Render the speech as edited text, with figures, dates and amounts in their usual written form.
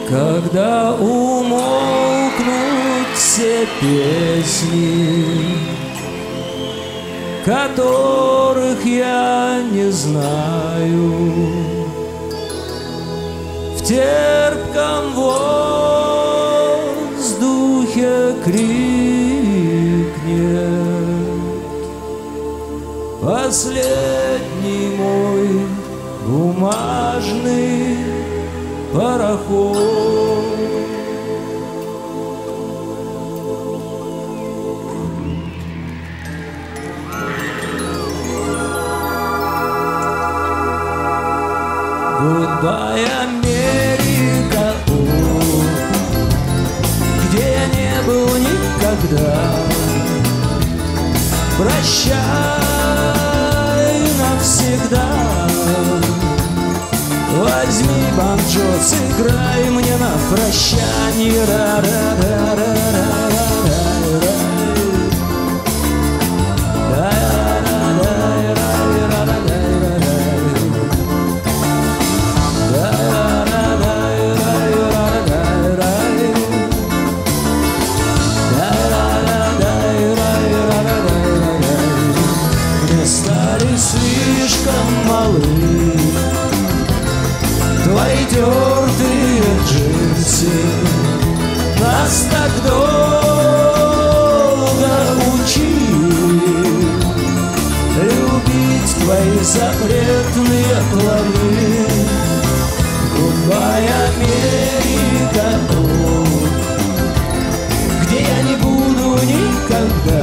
Когда умолкнут все песни, которых я не знаю, в терпком воздухе крикнет последний мой бумажный пароход. Goodbye, Америка, где я не был никогда. Прощай навсегда. Возьми банджо, сыграй мне на прощанье. Мы стали слишком малы, твои тертые джинсы нас так долго учили любить твои запретные планы. Goodbye, Америка, где я не буду никогда.